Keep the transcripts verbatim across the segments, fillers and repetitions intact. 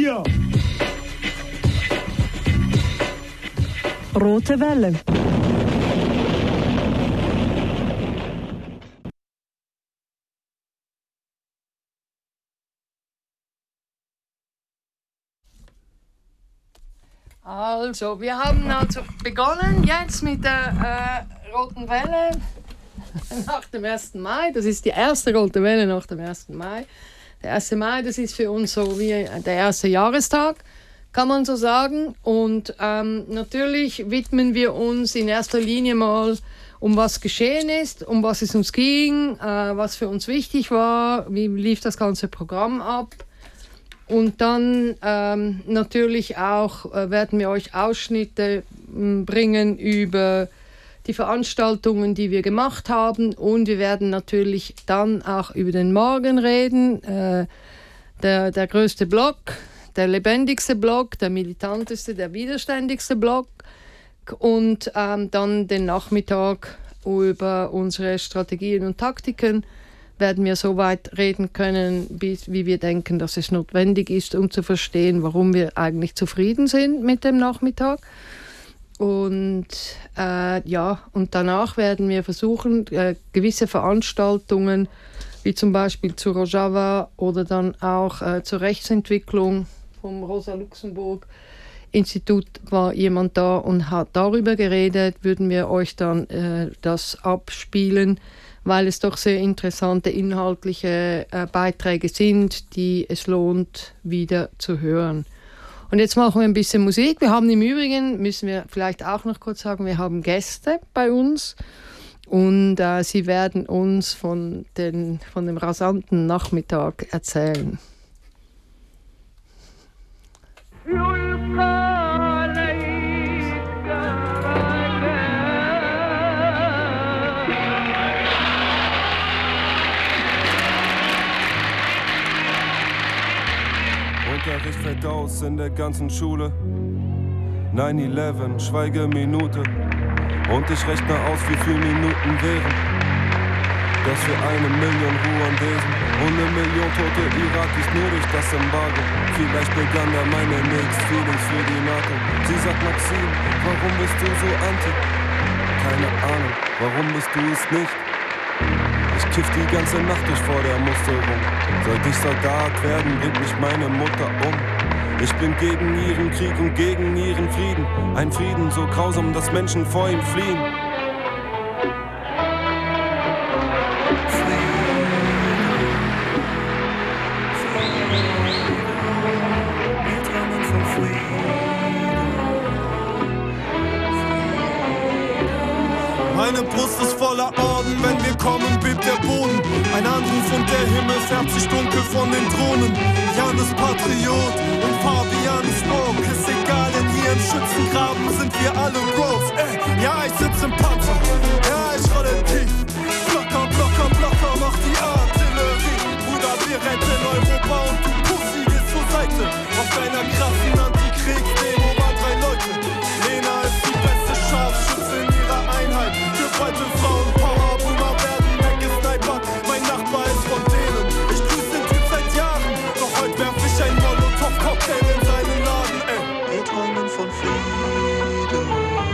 vier. Rote Welle. Also, wir haben also begonnen jetzt mit der äh, Roten Welle nach dem ersten Mai. Das ist die erste Rote Welle nach dem ersten Mai. Der erste Mai, das ist für uns so wie der erste Jahrestag, kann man so sagen. Und ähm, natürlich widmen wir uns in erster Linie mal, um was geschehen ist, um was es uns ging, äh, was für uns wichtig war, wie lief das ganze Programm ab. Und dann ähm, natürlich auch äh, werden wir euch Ausschnitte m, bringen über die Veranstaltungen, die wir gemacht haben. Und wir werden natürlich dann auch über den Morgen reden. Äh, der, der größte Block, der lebendigste Block, der militanteste, der widerständigste Block. Und ähm, dann den Nachmittag über unsere Strategien und Taktiken werden wir so weit reden können, bis, wie wir denken, dass es notwendig ist, um zu verstehen, warum wir eigentlich zufrieden sind mit dem Nachmittag. Und, äh, ja, und danach werden wir versuchen, äh, gewisse Veranstaltungen, wie zum Beispiel zu Rojava oder dann auch äh, zur Rechtsentwicklung vom Rosa-Luxemburg-Institut, war jemand da und hat darüber geredet, würden wir euch dann äh, das abspielen, weil es doch sehr interessante inhaltliche äh, Beiträge sind, die es lohnt, wieder zu hören. Und jetzt machen wir ein bisschen Musik. Wir haben im Übrigen, müssen wir vielleicht auch noch kurz sagen, wir haben Gäste bei uns und äh, sie werden uns von, den, von dem rasanten Nachmittag erzählen. Unterricht fällt aus in der ganzen Schule. neun elf, Schweigeminute. Und ich rechne aus, wie viele Minuten wären. Das für eine Million Ruandesen und eine Million tote Irakis nur durch das Embargo. Vielleicht begann da meine Mixed Feelings für die NATO. Sie sagt, Maxim, warum bist du so anti? Keine Ahnung, warum bist du es nicht? Ich kiff die ganze Nacht durch vor der Musterung. Sollte ich Soldat werden, bringt mich meine Mutter um. Ich bin gegen ihren Krieg und gegen ihren Frieden. Ein Frieden so grausam, dass Menschen vor ihm fliehen. Meine Brust ist voller Orden, wenn wir kommen, bebt der Boden. Ein Anruf und der Himmel färbt sich dunkel von den Drohnen. Jan ist Patriot und Fabian ist Rogue. Ist egal, denn hier im Schützengraben sind wir alle Bros. Ey, ja, ich sitz im Panzer, ja, ich rolle tief. Blocker, Blocker, Blocker, mach die Artillerie. Bruder, wir retten Europa und du Pussy gehst zur Seite. Auf deiner krassen Antikriegsdemo waren drei Leute. Lena ist die beste Scharfschütze in ihrer Einheit. Heute Frauenpower, Boomer werden weggesnipert. Mein Nachbar ist von denen. Ich grüße den Typ seit Jahren. Doch heute werf ich ein Molotow-Cocktail in seinen Laden, ey. Wir träumen von Frieden.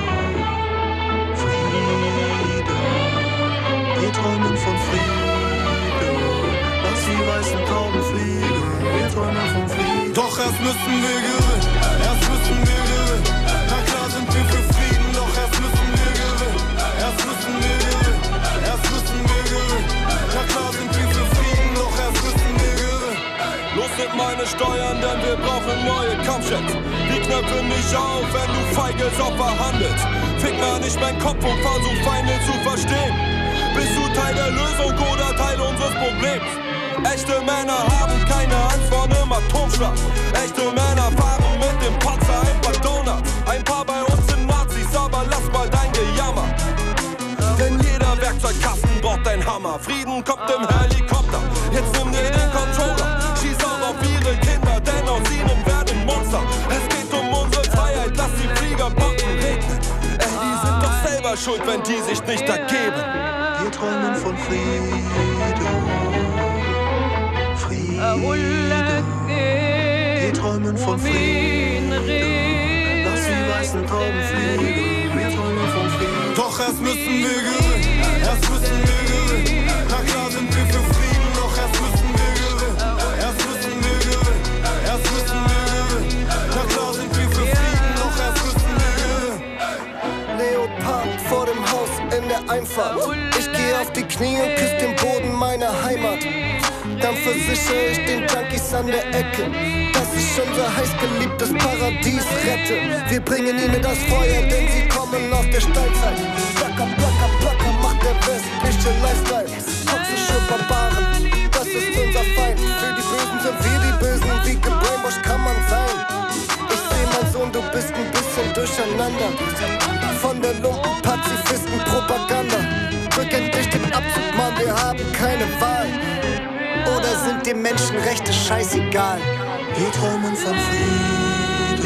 Frieden. Wir träumen von Frieden. Lass die weißen Tauben fliegen. Wir träumen von Frieden. Doch erst müssen wir gewinnen. Erst müssen wir gewinnen. Na klar sind wir für Frieden. Doch erst müssen wir gewinnen. Erst müssen wir gewinnen, erst müssen wir gewinnen. Na klar sind wir für Frieden, doch erst müssen wir gewinnen. Los mit meine Steuern, denn wir brauchen neue Kampfjets. Die knöpfen nicht auf, wenn du feiges Opfer handelst. Fick mal nicht meinen Kopf und versuch Feinde zu verstehen. Bist du Teil der Lösung oder Teil unseres Problems? Echte Männer haben keine Angst vor einem Atomschlag. Echte Männer fahren mit dem Panzer ein paar Donuts. Ein paar bei uns sind Nazis, aber lass mal dein Gejammer. Denn jeder Werkzeugkasten braucht ein Hammer. Frieden kommt im Helikopter, jetzt nimm dir den Controller. Schieß auch auf ihre Kinder, denn aus ihnen werden Monster. Es geht um unsere Freiheit, lass die Fliegerbocken regnen. Ey, die sind doch selber schuld, wenn die sich nicht ergeben. Wir träumen von Frieden. Frieden. Wir träumen von von Frieden. Lass die weißen Tauben fliegen, wir träumen von Frieden. Doch erst müssen wir gewinnen, erst müssen wir gewinnen. Na klar sind wir für Frieden, doch erst müssen wir gewinnen. Erst müssen wir gewinnen, erst müssen wir gewinnen. Na klar sind wir für Frieden, doch erst müssen wir gewinnen. Leopard vor dem Haus in der Einfahrt. Ich geh auf die Knie und küss den Boden meiner Heimat. Dann versichere ich den Junkies an der Ecke, dass ich unser heißgeliebtes Paradies rette. Wir bringen ihnen das Feuer, denn sie kommen aus der Steinzeit. Placker, placker, placker macht der westliche Lifestyle. Toxische Barbaren, das ist unser Feind. Für die Bösen sind wir die Bösen, wie gebrainwashed kann man sein. Ich seh, mein Sohn, du bist ein bisschen durcheinander. Von der Lumpen-Pazifisten-Propaganda. Drück endlich den Abzug, Mann, wir haben keine Wahl. Oder sind die Menschenrechte scheißegal? Wir träumen von Frieden,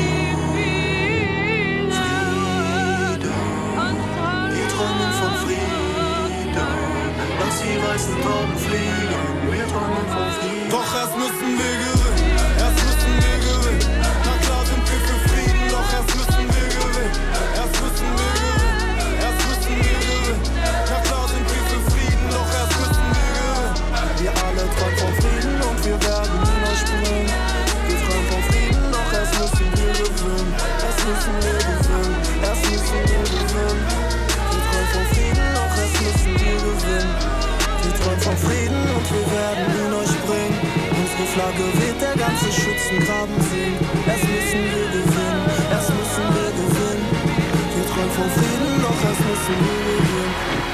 Frieden. Wir träumen von Frieden. Lass die weißen Tauben fliegen. Wir träumen von Frieden. Doch erst müssen wir gewinnen, erst müssen wir gewinnen. Na klar sind wir für Frieden, doch erst müssen wir gewinnen. Erst müssen wir gewinnen, erst müssen wir gewinnen. Na klar sind wir für Frieden, doch erst müssen wir gewinnen. Wir alle träumen von Frieden und wir werden hinausspringen. Wir träumen von Frieden, doch erst müssen wir gewinnen. Erst müssen wir gewinnen, erst müssen wir gewinnen. Wir träumen von Frieden, doch erst müssen wir gewinnen. Wir träumen von Frieden und wir werden hinausspringen. Unsere Flagge weht, der ganze Schützengraben singt. Erst müssen wir gewinnen, erst müssen wir gewinnen. Wir träumen von Frieden, doch erst müssen wir gewinnen.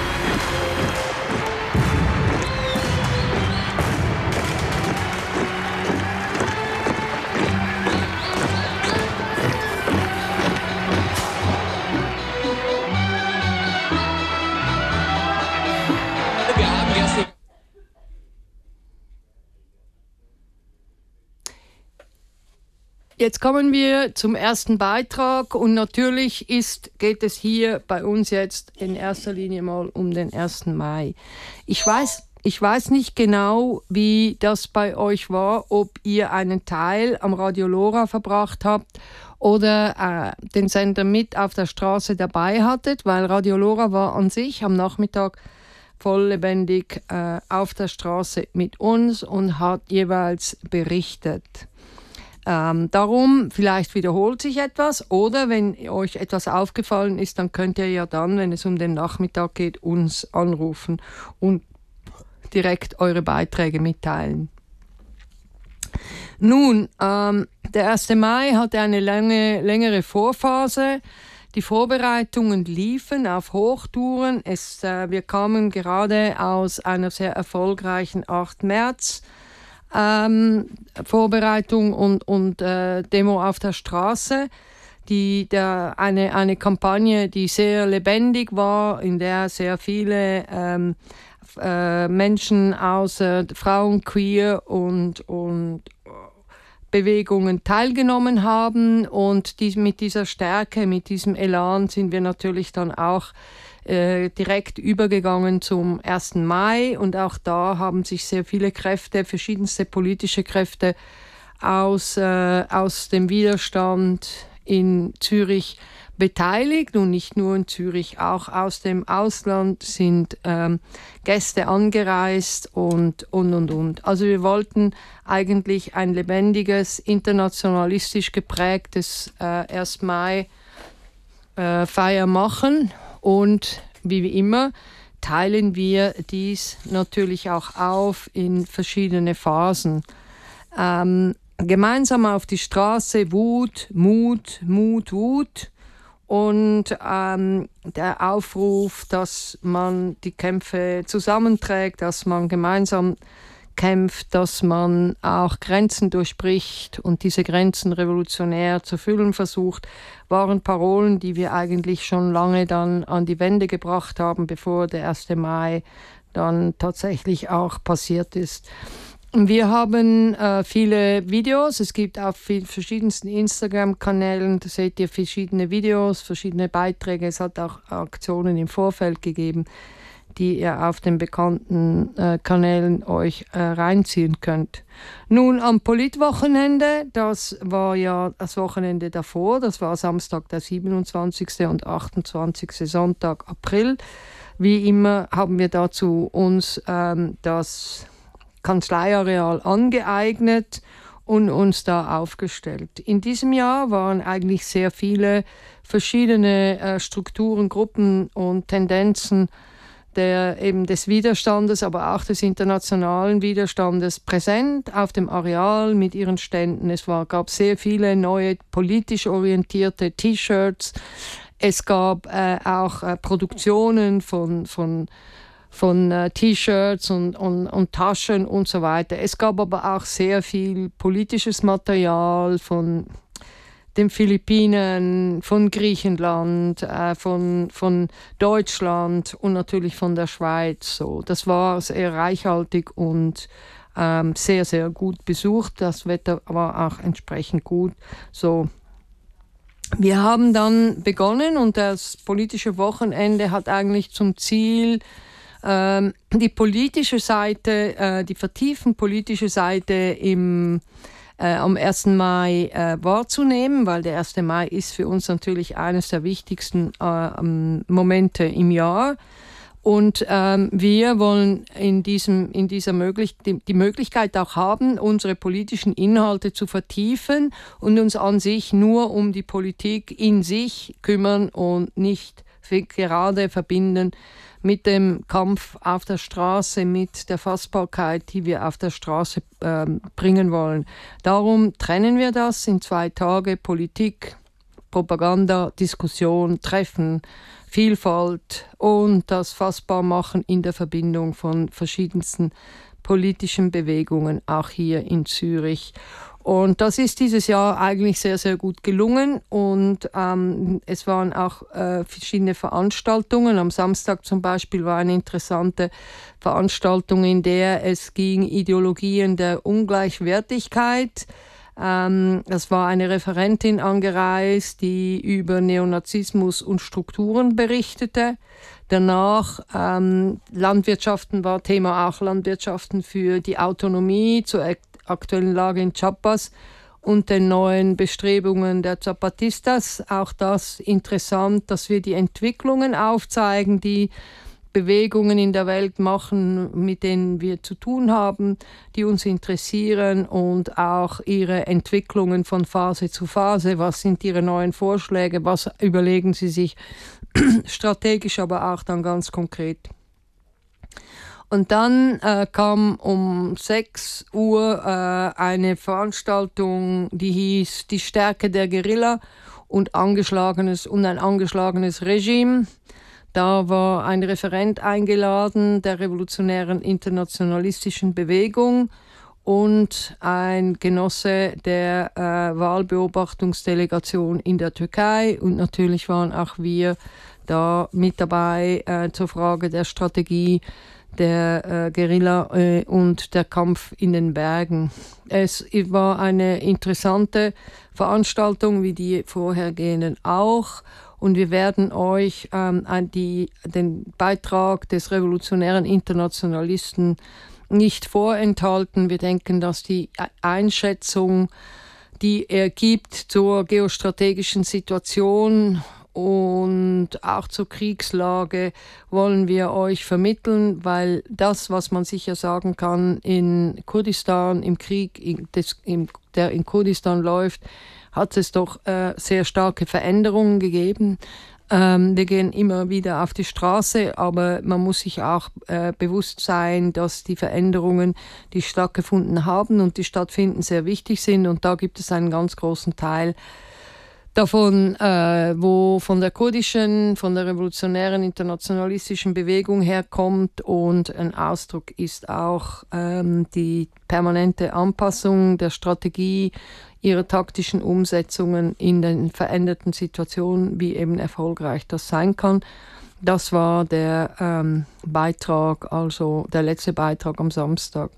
Jetzt kommen wir zum ersten Beitrag und natürlich ist, geht es hier bei uns jetzt in erster Linie mal um den ersten Mai. Ich weiß, ich weiß nicht genau, wie das bei euch war, ob ihr einen Teil am Radio Lora verbracht habt oder äh, den Sender mit auf der Straße dabei hattet, weil Radio Lora war an sich am Nachmittag voll lebendig äh, auf der Straße mit uns und hat jeweils berichtet. Ähm, darum, vielleicht wiederholt sich etwas oder wenn euch etwas aufgefallen ist, dann könnt ihr ja dann, wenn es um den Nachmittag geht, uns anrufen und direkt eure Beiträge mitteilen. Nun, ähm, der erste Mai hatte eine lange, längere Vorphase. Die Vorbereitungen liefen auf Hochtouren. Es, äh, wir kamen gerade aus einer sehr erfolgreichen achten März Ähm, Vorbereitung und, und äh, Demo auf der Straße. Die, der, eine, eine Kampagne, die sehr lebendig war, in der sehr viele ähm, äh, Menschen aus äh, Frauen, Queer und, und Bewegungen teilgenommen haben. Und die, mit dieser Stärke, mit diesem Elan sind wir natürlich dann auch direkt übergegangen zum ersten Mai und auch da haben sich sehr viele Kräfte, verschiedenste politische Kräfte aus, äh, aus dem Widerstand in Zürich beteiligt und nicht nur in Zürich, auch aus dem Ausland sind ähm, Gäste angereist und, und, und, und. Also wir wollten eigentlich ein lebendiges, internationalistisch geprägtes äh, ersten Mai äh, Feier machen. Und wie immer teilen wir dies natürlich auch auf in verschiedene Phasen. Ähm, gemeinsam auf die Straße, Wut, Mut, Mut, Wut und ähm, der Aufruf, dass man die Kämpfe zusammenträgt, dass man gemeinsam kämpft, dass man auch Grenzen durchbricht und diese Grenzen revolutionär zu füllen versucht, waren Parolen, die wir eigentlich schon lange dann an die Wende gebracht haben, bevor der erste Mai dann tatsächlich auch passiert ist. Wir haben äh, viele Videos, es gibt auf viel, verschiedensten Instagram-Kanälen, da seht ihr verschiedene Videos, verschiedene Beiträge, es hat auch Aktionen im Vorfeld gegeben, die ihr auf den bekannten äh, Kanälen euch äh, reinziehen könnt. Nun am Politwochenende, das war ja das Wochenende davor, das war Samstag der siebenundzwanzigste und achtundzwanzigste Sonntag April. Wie immer haben wir dazu uns ähm, das Kanzleiareal angeeignet und uns da aufgestellt. In diesem Jahr waren eigentlich sehr viele verschiedene äh, Strukturen, Gruppen und Tendenzen der, eben des Widerstandes, aber auch des internationalen Widerstandes präsent auf dem Areal mit ihren Ständen. Es war, gab sehr viele neue politisch orientierte T-Shirts. Es gab äh, auch äh, Produktionen von, von, von äh, T-Shirts und, und, und Taschen und so weiter. Es gab aber auch sehr viel politisches Material von den Philippinen, von Griechenland, äh, von, von Deutschland und natürlich von der Schweiz. So, das war sehr reichhaltig und ähm, sehr, sehr gut besucht. Das Wetter war auch entsprechend gut. So. Wir haben dann begonnen und das politische Wochenende hat eigentlich zum Ziel, ähm, die politische Seite, äh, die vertieften politische Seite im, äh, am ersten Mai äh, wahrzunehmen, weil der erste Mai ist für uns natürlich eines der wichtigsten äh, Momente im Jahr. Und ähm, wir wollen in diesem, in dieser möglich- die, die Möglichkeit auch haben, unsere politischen Inhalte zu vertiefen und uns an sich nur um die Politik in sich kümmern und nicht gerade verbinden mit dem Kampf auf der Straße, mit der Fassbarkeit, die wir auf der Straße äh, bringen wollen. Darum trennen wir das in zwei Tage: Politik, Propaganda, Diskussion, Treffen, Vielfalt und das Fassbarmachen in der Verbindung von verschiedensten politischen Bewegungen, auch hier in Zürich. Und das ist dieses Jahr eigentlich sehr, sehr gut gelungen und ähm, es waren auch äh, verschiedene Veranstaltungen. Am Samstag zum Beispiel war eine interessante Veranstaltung, in der es ging Ideologien der Ungleichwertigkeit. Ähm, das war eine Referentin angereist, die über Neonazismus und Strukturen berichtete. Danach ähm, Landwirtschaften war Thema, auch Landwirtschaften für die Autonomie zur aktuellen Lage in Chiapas und den neuen Bestrebungen der Zapatistas. Auch das interessant, dass wir die Entwicklungen aufzeigen, die Bewegungen in der Welt machen, mit denen wir zu tun haben, die uns interessieren und auch ihre Entwicklungen von Phase zu Phase. Was sind ihre neuen Vorschläge? Was überlegen sie sich strategisch, aber auch dann ganz konkret? Und dann äh, kam um sechs Uhr äh, eine Veranstaltung, die hieß Die Stärke der Guerilla und, angeschlagenes, und ein angeschlagenes Regime. Da war ein Referent eingeladen der revolutionären internationalistischen Bewegung und ein Genosse der äh, Wahlbeobachtungsdelegation in der Türkei. Und natürlich waren auch wir da mit dabei äh, zur Frage der Strategie der äh, Guerilla äh, und der Kampf in den Bergen. Es war eine interessante Veranstaltung, wie die vorhergehenden auch. Und wir werden euch ähm, die, den Beitrag des revolutionären Internationalisten nicht vorenthalten. Wir denken, dass die Einschätzung, die er gibt zur geostrategischen Situation und auch zur Kriegslage, wollen wir euch vermitteln, weil das, was man sicher sagen kann, in Kurdistan, im Krieg, in, des, in, der in Kurdistan läuft, hat es doch äh, sehr starke Veränderungen gegeben. Ähm, wir gehen immer wieder auf die Straße, aber man muss sich auch äh, bewusst sein, dass die Veränderungen, die stattgefunden haben und die stattfinden, sehr wichtig sind. Und da gibt es einen ganz großen Teil davon, äh, wo von der kurdischen, von der revolutionären internationalistischen Bewegung herkommt, und ein Ausdruck ist auch ähm, die permanente Anpassung der Strategie, ihre taktischen Umsetzungen in den veränderten Situationen, wie eben erfolgreich das sein kann. Das war der ähm, Beitrag, also der letzte Beitrag am Samstag.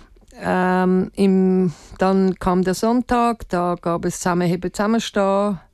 Ähm, im, dann kam der Sonntag, da gab es Zusammenheben, Zusammenstehen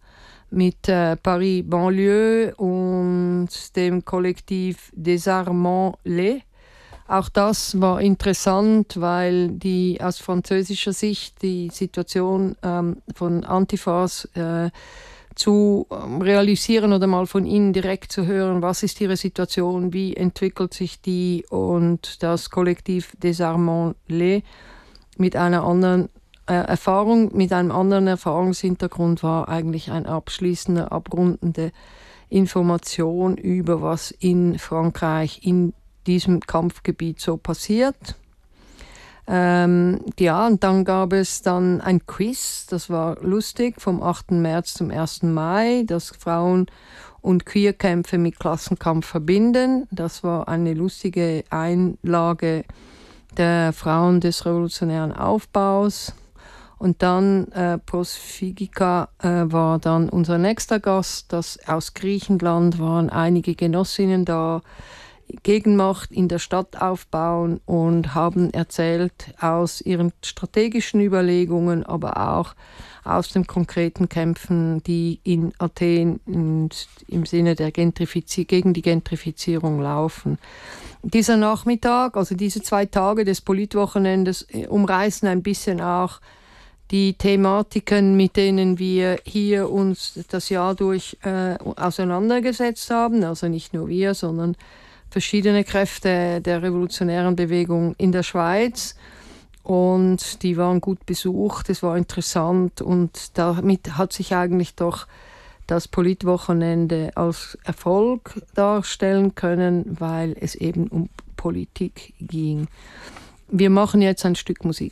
mit äh, Paris Banlieue und dem Kollektiv Désarmons-les. Auch das war interessant, weil die aus französischer Sicht die Situation ähm, von Antifas äh, zu ähm, realisieren oder mal von ihnen direkt zu hören, was ist ihre Situation, wie entwickelt sich die, und das Kollektiv Désarmons-les mit einer anderen äh, Erfahrung, mit einem anderen Erfahrungshintergrund war eigentlich eine abschließende, abrundende Information über was in Frankreich in diesem Kampfgebiet so passiert. Ähm, ja, und dann gab es dann ein Quiz, das war lustig, vom achten März zum ersten Mai, das Frauen- und Queerkämpfe mit Klassenkampf verbinden. Das war eine lustige Einlage der Frauen des revolutionären Aufbaus. Und dann äh, Prosfigika äh, war dann unser nächster Gast. Das aus Griechenland waren einige Genossinnen da, Gegenmacht in der Stadt aufbauen, und haben erzählt aus ihren strategischen Überlegungen, aber auch aus den konkreten Kämpfen, die in Athen im Sinne der Gentrifizi- gegen die Gentrifizierung laufen. Dieser Nachmittag, also diese zwei Tage des Politwochenendes, umreißen ein bisschen auch die Thematiken, mit denen wir hier uns das Jahr durch äh, auseinandergesetzt haben. Also nicht nur wir, sondern verschiedene Kräfte der revolutionären Bewegung in der Schweiz. Und die waren gut besucht, es war interessant, und damit hat sich eigentlich doch das Politwochenende als Erfolg darstellen können, weil es eben um Politik ging. Wir machen jetzt ein Stück Musik.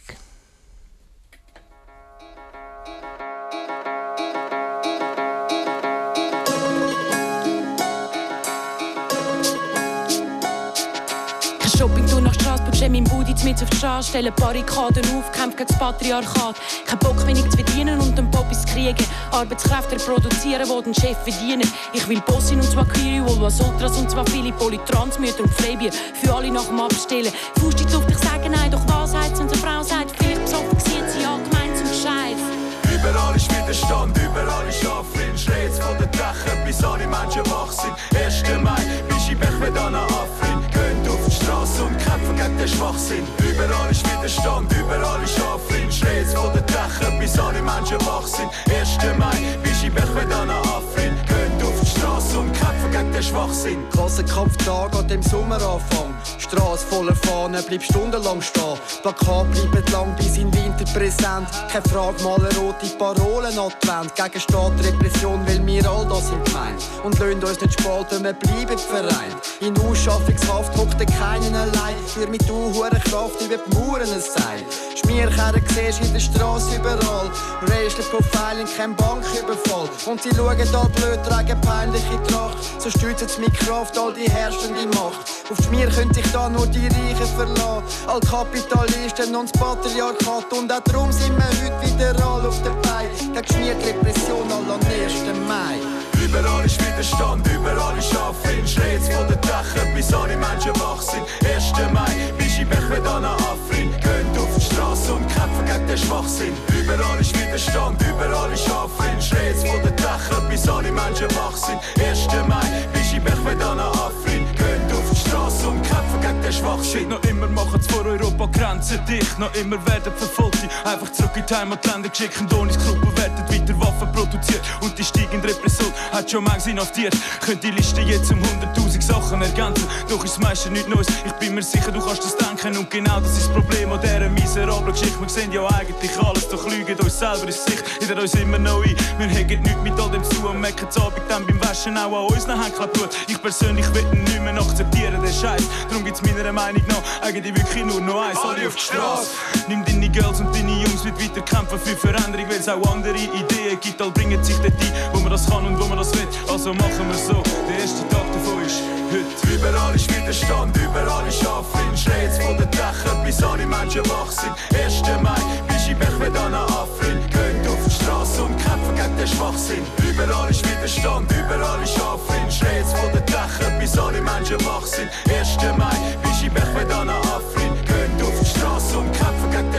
Shopping nach Straßburg, stell mein Budi mit auf die Straße, stelle Barrikaden auf, kämpfe gegen das Patriarchat. Kein Bock, wenig zu verdienen und den Popis kriegen. Arbeitskräfte produzieren, die den Chef verdienen. Ich will Bossin und zwar Query, Wolvas Ultras und zwar viele Polytransmütter und Freibier. Für alle nach dem Abstellen. Fuß in die Luft, ich sage nein, doch was heißt, wenn eine Frau sagt, vielleicht besoffen sieht sie ja gemeint zum Scheiß. Überall ist Widerstand, überall ist Affrin. Schreit's von den Dächern, bis alle Menschen wach sind. ersten Mai, bis ich Bech mit einer Affrin. Gehen auf die Straße und kämpfen gegen den Schwachsinn. Überall ist Widerstand, überall ist Affrin. Schreit's von den Dächern, bis alle Menschen wach sind. ersten Mai, bis ich Bech mit einer Affrin. Gehen auf die Straße und kämpfen gegen den Schwachsinn. Klassenkampftag an dem Sommeranfang. Straße voller Fahnen, bleib stundenlang stehen. Plakat bleiben lang bis in Winter präsent. Keine Frage, malen rote Parolen an die Wand. Gegen Staat, Repression, weil wir all das sind gemeint. Und lasst uns nicht spalten, wir bleiben vereint. In Ausschaffungshaft hockt keinen allein. Wir mit hoher Kraft über die Mauern ein Seil. Schmierkerren siehst in der Straße überall. Racial Profiling, kein Banküberfall. Und sie schauen all blöd, tragen peinliche Tracht. So stützen sie mit Kraft all die herrschende Macht. Auf die Schmier können sich da nur die Reichen verlassen. All Kapitalisten und das Patriarchat. Und auch darum sind wir heute wieder alle auf der Beine. Gegen Schmier Repression all am ersten Mai. Überall ist Widerstand, überall ist Affrin. Schreit's von den Dächern, bis alle Menschen wach sind. ersten Mai, bis ich Bech mit einer Affrin. Gehen auf die Straße und kämpfen gegen den Schwachsinn. Überall ist Widerstand, überall ist Affrin. Schreit's von den Dächern, bis alle Menschen wach sind. ersten Mai, bis ich Bech mit einer Affrin. Gehen auf die Straße und kämpfen gegen den Schwachsinn. Noch immer machen's vor Europa Grenzen dicht. Noch immer werden Verfolgte einfach zurück in die Heimatländer geschickt. Und ohne Skrupel werden weiter Waffen produziert. Und die steigende Repression hat schon manchmal inhaftiert. Könnt die Liste jetzt um hunderttausend Sachen ergänzen. Doch ist das meiste nichts Neues. Ich bin mir sicher, du kannst das denken. Und genau das ist das Problem an dieser miserablen Geschichte. Wir sehen ja eigentlich alles, doch lügen uns selber ins Gesicht. Jeder uns immer noch ein. Wir hegen nichts mit all dem zu und merken das Abend dann beim Waschen auch an unseren Händen Blut. Ich persönlich will nicht mehr akzeptieren, den Scheiß. Darum gibt's meiner Meinung nach eigentlich wirklich nur noch eins. Alle auf die Straße. Nimm deine Girls und deine Jungs mit weiter kämpfen für Veränderung, weil es auch andere Ideen gibt. All bringen sich dort ein, wo man das kann und wo man das will. Also machen wir so. Der erste Tag davon ist heute. Überall ist Widerstand, überall ist Affrin. Schreit's von den Dächern, bis alle Menschen wach sind. ersten Mai, bis ich Bech mit einer Affrin. Gehen auf die Straße und kämpfen gegen den Schwachsinn. Überall ist Widerstand, überall ist Affrin. Schreit's von den Dächern, bis alle Menschen wach sind. ersten Mai, bis ich Bech mit einer Affrin. Gehen auf die Straße und kämpfen gegen den Schwachsinn.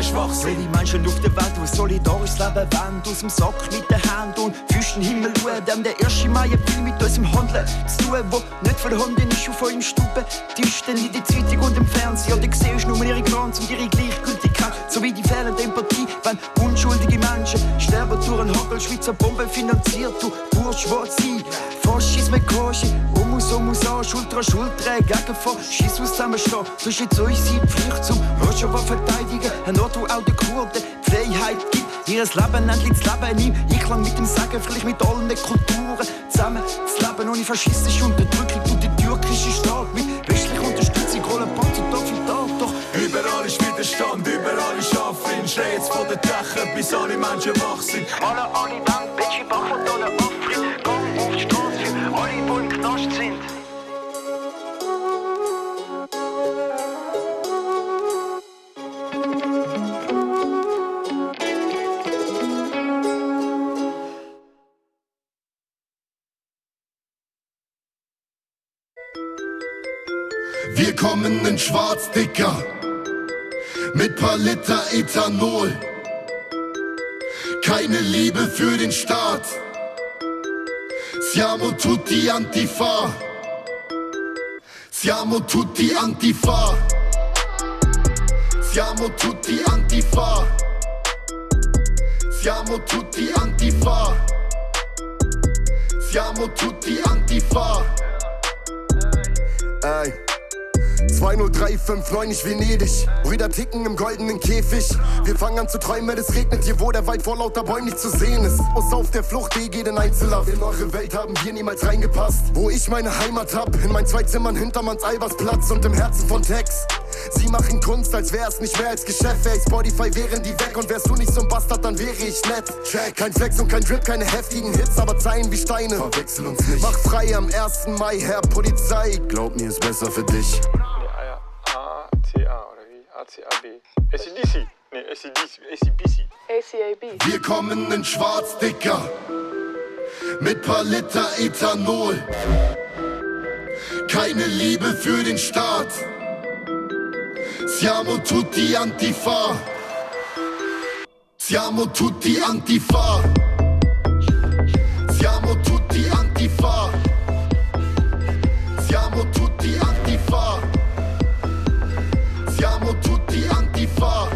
Alle Menschen auf der Welt, die ein solidarisches Leben wollen, aus dem Sack mit den Händen und Füßen Himmel schauen. Dem der erste Mai viel mit unserem Handeln zu tun, wo nicht vorhanden ist auf eurem Stube. Die ist dann in der Zeitung und im Fernsehen. Ja, da siehst du nur ihre Glanz und ihre Gleichgültigkeit, sowie die fehlende Empathie, wenn unschuldige Menschen sterben durch einen Hagel, Schweizer Bombe finanziert, du Urschwarz sein. Faschismus, Kosche, um uns, um uns an, Schulter an Schulter, gegen Faschismus zusammenstehen. Das ist jetzt unsere Pflicht zum Rojava verteidigen, ein Ort, wo auch den Kurden die Freiheit gibt, ihr Leben endlich zu leben im Einklang mit dem Sagen, vielleicht mit allen Kulturen zusammen zu leben, ohne faschistische Unterdrückung und den türkischen Staat mit westlicher Unterstützung, rollen Panzer Tag für Tag, doch überall ist Widerstand, überall ist Affin, schrei jetzt von den Dächern, bis alle Menschen wach sind. Alle, alle Wand, Betschi Bach und alle Afrin, gang auf die Straße für alle, die im Knast sind. Wir kommen in schwarz, Dicker, mit paar Liter Ethanol. Keine Liebe für den Staat. Siamo tutti Antifa. Siamo tutti Antifa. Siamo tutti Antifa. Siamo tutti Antifa. Siamo tutti Antifa. Ey. zwei null drei fünf neun, nicht Venedig. Brüder ticken im goldenen Käfig. Wir fangen an zu träumen, wenn es regnet hier, wo der Wald vor lauter Bäumen nicht zu sehen ist. Muss auf der Flucht, D G den Einzelhaft. In eure Welt haben wir niemals reingepasst. Wo ich meine Heimat hab, in meinen zwei Zimmern hintermanns Albersplatz und im Herzen von Tex. Sie machen Kunst, als wär's nicht mehr als Geschäft. Wär ich Spotify, wären die weg. Und wärst du nicht so ein Bastard, dann wäre ich nett. Check. Kein Flex und kein Drip, keine heftigen Hits, aber Zeilen wie Steine. Verwechsel uns nicht. Mach frei am ersten Mai, Herr Polizei. Glaub mir, ist besser für dich. A C A oder wie? A C A B. A C D C. Nee, A C D C. A C B C. A C A B. Wir kommen in schwarz, Dicker, mit paar Liter Ethanol. Keine Liebe für den Staat. Siamo tutti Antifa. Siamo tutti Antifa. Siamo tutti Antifa. Siamo tutti Antifa. Siamo tutti Antifa.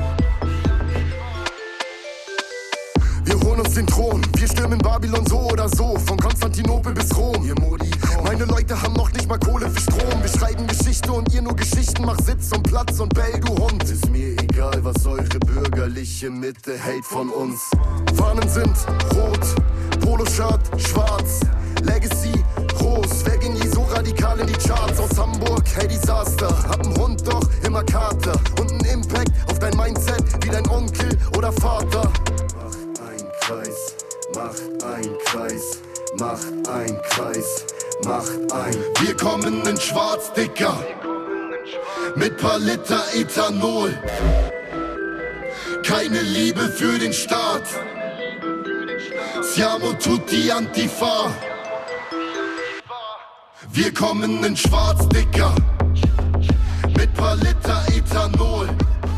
Wir holen uns den Thron, wir stürmen Babylon so oder so, von Konstantinopel bis Rom. Ihr Modi, meine Leute haben noch nicht mal Kohle für Strom. Wir schreiben Geschichte und ihr nur Geschichten, mach Sitz und Platz und bell, du Hund. Ist mir egal, was eure bürgerliche Mitte hält von uns. Fahnen sind rot, Poloshirt schwarz, Legacy groß. Wer ging je so radikal in die Charts? Aus Hamburg, hey Desaster, hab einen Hund, doch immer Kater. Und einen Impact auf dein Mindset wie dein Onkel oder Vater. Kreis, macht ein Kreis, macht ein Kreis, macht ein. Wir kommen in schwarz, Dicker, mit paar Liter Ethanol. Keine Liebe für den Staat. Siamo tutti Antifa. Wir kommen in schwarz, Dicker, mit paar Liter Ethanol.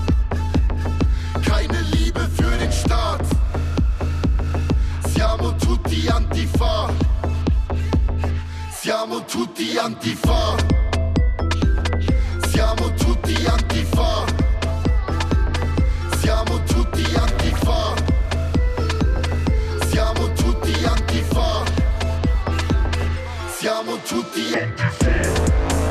Keine Liebe für den Staat. Siamo tutti Antifa. Siamo tutti Antifa. Siamo tutti Antifa. Siamo tutti Antifa. Siamo tutti Antifa. Siamo tutti Antifa.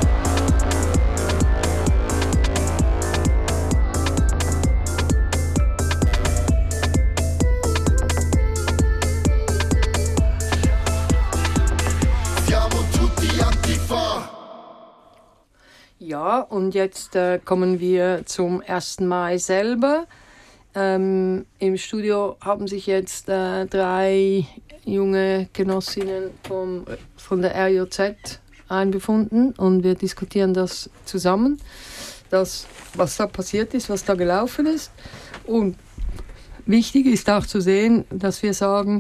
Ja, und jetzt äh, kommen wir zum ersten Mai selber. Ähm, Im Studio haben sich jetzt äh, drei junge Genossinnen vom, von der R J Z einbefunden und wir diskutieren das zusammen, das, was da passiert ist, was da gelaufen ist. Und wichtig ist auch zu sehen, dass wir sagen,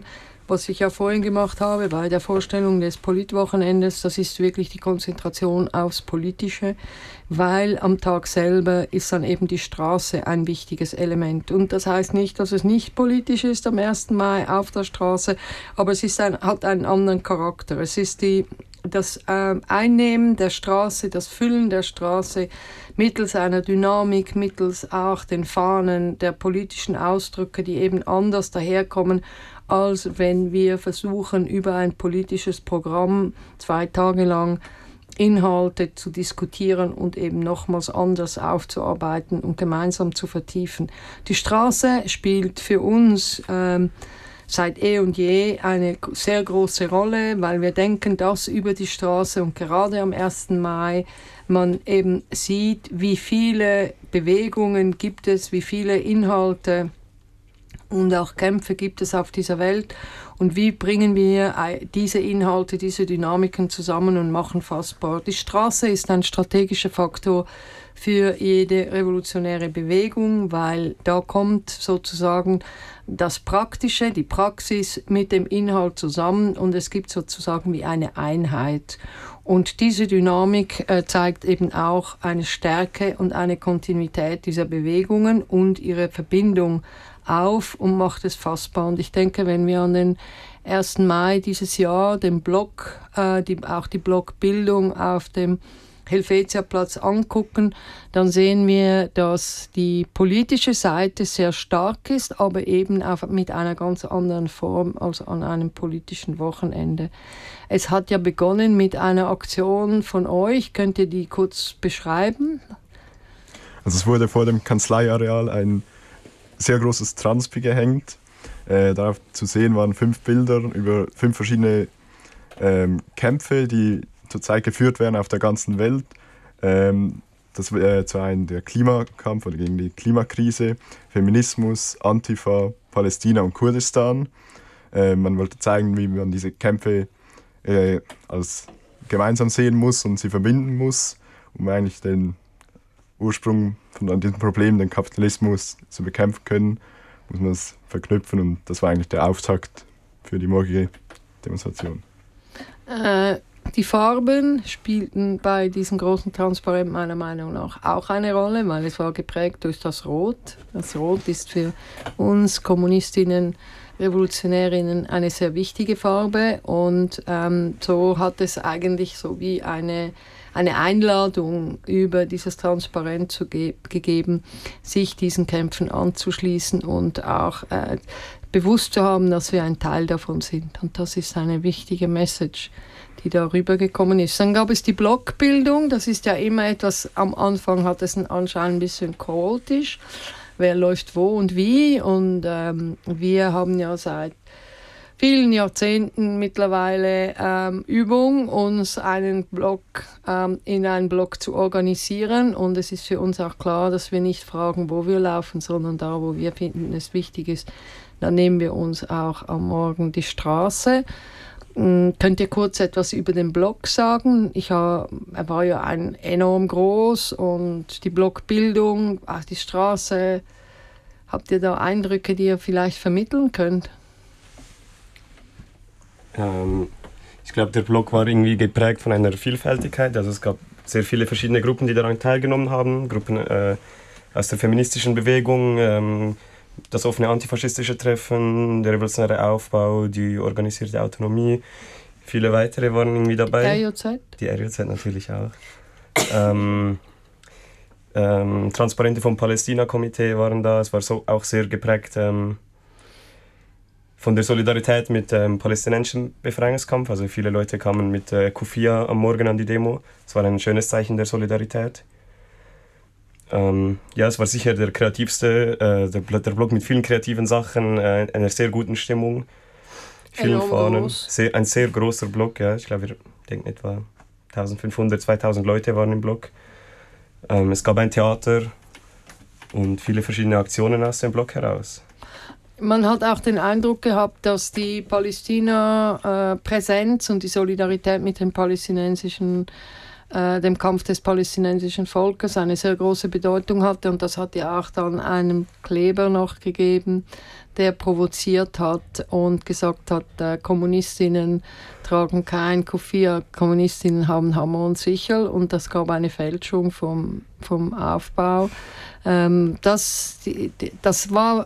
was ich ja vorhin gemacht habe bei der Vorstellung des Politwochenendes, das ist wirklich die Konzentration aufs Politische, weil am Tag selber ist dann eben die Straße ein wichtiges Element. Und das heißt nicht, dass es nicht politisch ist am ersten Mai auf der Straße, aber es ist ein, hat einen anderen Charakter. Es ist die das äh, Einnehmen der Straße, das Füllen der Straße mittels einer Dynamik, mittels auch den Fahnen der politischen Ausdrücke, die eben anders daherkommen, als wenn wir versuchen, über ein politisches Programm zwei Tage lang Inhalte zu diskutieren und eben nochmals anders aufzuarbeiten und gemeinsam zu vertiefen. Die Straße spielt für uns ähm, seit eh und je eine sehr große Rolle, weil wir denken, dass über die Straße und gerade am ersten Mai man eben sieht, wie viele Bewegungen gibt es, wie viele Inhalte und auch Kämpfe gibt es auf dieser Welt und wie bringen wir diese Inhalte, diese Dynamiken zusammen und machen fassbar. Die Straße ist ein strategischer Faktor für jede revolutionäre Bewegung, weil da kommt sozusagen das Praktische, die Praxis mit dem Inhalt zusammen und es gibt sozusagen wie eine Einheit. Und diese Dynamik äh, zeigt eben auch eine Stärke und eine Kontinuität dieser Bewegungen und ihre Verbindung auf und macht es fassbar. Und ich denke, wenn wir an den ersten Mai dieses Jahr den Block, äh, die, auch die Blockbildung auf dem Helvetiaplatz angucken, dann sehen wir, dass die politische Seite sehr stark ist, aber eben auch mit einer ganz anderen Form als an einem politischen Wochenende. Es hat ja begonnen mit einer Aktion von euch. Könnt ihr die kurz beschreiben? Also es wurde vor dem Kanzleiareal ein sehr großes Transpi gehängt. Äh, darauf zu sehen waren fünf Bilder über fünf verschiedene ähm, Kämpfe, die zurzeit geführt werden auf der ganzen Welt. Ähm, das äh, zu einem der Klimakampf oder gegen die Klimakrise, Feminismus, Antifa, Palästina und Kurdistan. Äh, man wollte zeigen, wie man diese Kämpfe äh, als gemeinsam sehen muss und sie verbinden muss, um eigentlich den Ursprung von diesem Problem, den Kapitalismus, zu bekämpfen können, muss man es verknüpfen und das war eigentlich der Auftakt für die morgige Demonstration. Äh Die Farben spielten bei diesem großen Transparent meiner Meinung nach auch eine Rolle, weil es war geprägt durch das Rot. Das Rot ist für uns Kommunistinnen, Revolutionärinnen eine sehr wichtige Farbe und ähm, so hat es eigentlich so wie eine, eine Einladung über dieses Transparent zu ge- gegeben, sich diesen Kämpfen anzuschließen und auch äh, bewusst zu haben, dass wir ein Teil davon sind. Und das ist eine wichtige Message, die da rübergekommen ist. Dann gab es die Blockbildung, das ist ja immer etwas, am Anfang hat es einen Anschein ein bisschen chaotisch, wer läuft wo und wie und ähm, wir haben ja seit vielen Jahrzehnten mittlerweile ähm, Übung, uns einen Block ähm, in einen Block zu organisieren und es ist für uns auch klar, dass wir nicht fragen, wo wir laufen, sondern da, wo wir finden, es wichtig ist, dann nehmen wir uns auch am Morgen die Straße. Könnt ihr kurz etwas über den Block sagen? Ich hab, er war ja ein enorm groß und die Blockbildung, auch die Straße. Habt ihr da Eindrücke, die ihr vielleicht vermitteln könnt? Ähm, ich glaube, der Block war irgendwie geprägt von einer Vielfältigkeit. Also es gab sehr viele verschiedene Gruppen, die daran teilgenommen haben. Gruppen äh, aus der feministischen Bewegung, ähm, das offene antifaschistische Treffen, der revolutionäre Aufbau, die organisierte Autonomie. Viele weitere waren irgendwie dabei. R J Z? Die R J Z natürlich auch. ähm, ähm, Transparente vom Palästina-Komitee waren da. Es war so auch sehr geprägt ähm, von der Solidarität mit dem ähm, palästinensischen Befreiungskampf. Also viele Leute kamen mit äh, Kufia am Morgen an die Demo. Es war ein schönes Zeichen der Solidarität. Ähm, ja, es war sicher der kreativste, äh, der, der Block mit vielen kreativen Sachen, äh, einer sehr guten Stimmung, vielen Fahnen. Sehr, ein sehr großer Block, ja. Ich glaube, wir denken etwa eintausendfünfhundert, zweitausend Leute waren im Block. Ähm, es gab ein Theater und viele verschiedene Aktionen aus dem Block heraus. Man hat auch den Eindruck gehabt, dass die Palästina-Präsenz äh, und die Solidarität mit den palästinensischen äh, dem Kampf des palästinensischen Volkes eine sehr große Bedeutung hatte. Und das hat ja auch dann einem Kleber noch gegeben, der provoziert hat und gesagt hat, äh, Kommunistinnen tragen kein Kufir, Kommunistinnen haben Hammer und Sichel, und das gab eine Fälschung vom, vom Aufbau. Ähm, das, die, das war